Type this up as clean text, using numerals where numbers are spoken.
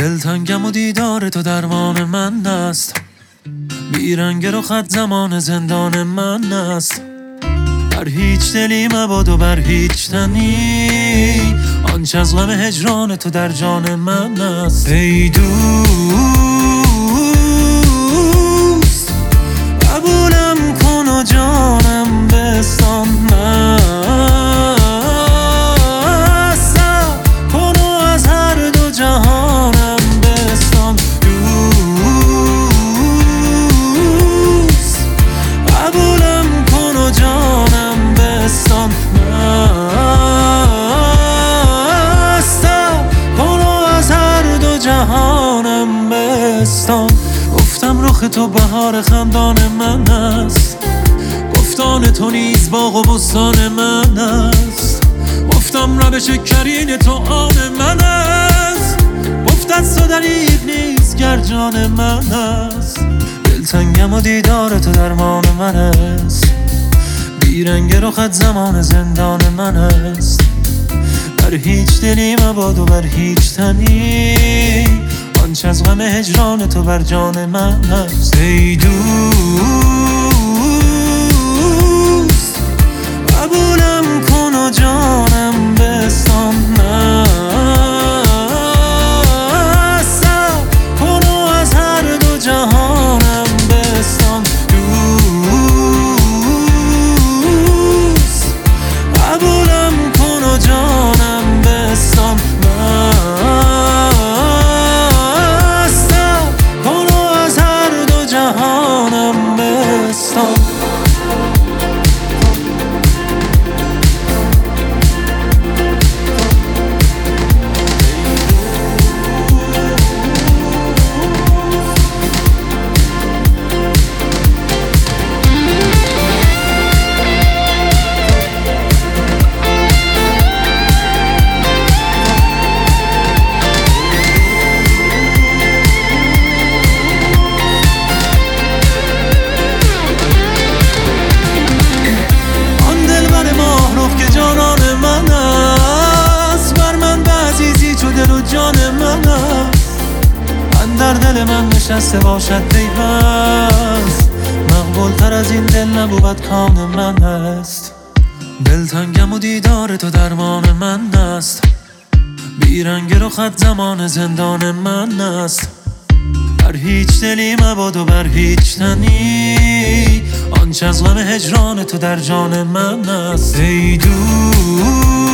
دلتنگم و دیدار تو درمان من است. بیرنگ رو خط زمان زندان من است. بر هیچ دلی مباد و بر هیچ تنی، آنچه از غم هجران تو در جان من است. ای دوست قبولم کن و جانم بستان، مستم کن و از هر دو جهانم بستان. دوست قبولم کن و جانم بستان، مستم کن و از هر دو جهانم بستان. گفتم رخ تو بهار خندان من است، گفتان تو نیز باغ و بستان من است. گفتم روش کرین تو آن من است، گفت از تو دریغ نیست گر جان من است. دلتنگم و دیدار تو درمان من است. بیرنگ رخت زمان زندان من است. بر هیچ دلی مباد و بر هیچ تنی، آنچه از غم هجران تو بر جان من است. ای دوست قبولم کن و جانم بستان، مستم کن و از هر دو جهانم بستان. دوست قبولم کن و جانم بستان، مستم کن و از هر دو جهانم بستان. در دل من نشسته باشد پیوست، مقبول تر از این دل نبود کان من است. دلتنگم و دیدار تو درمان من است. بیرنگ رو خط زمان زندان من است. بر هیچ دلی مباد و بر هیچ تنی، آنچه از غم هجران تو در جان من است. ای دوست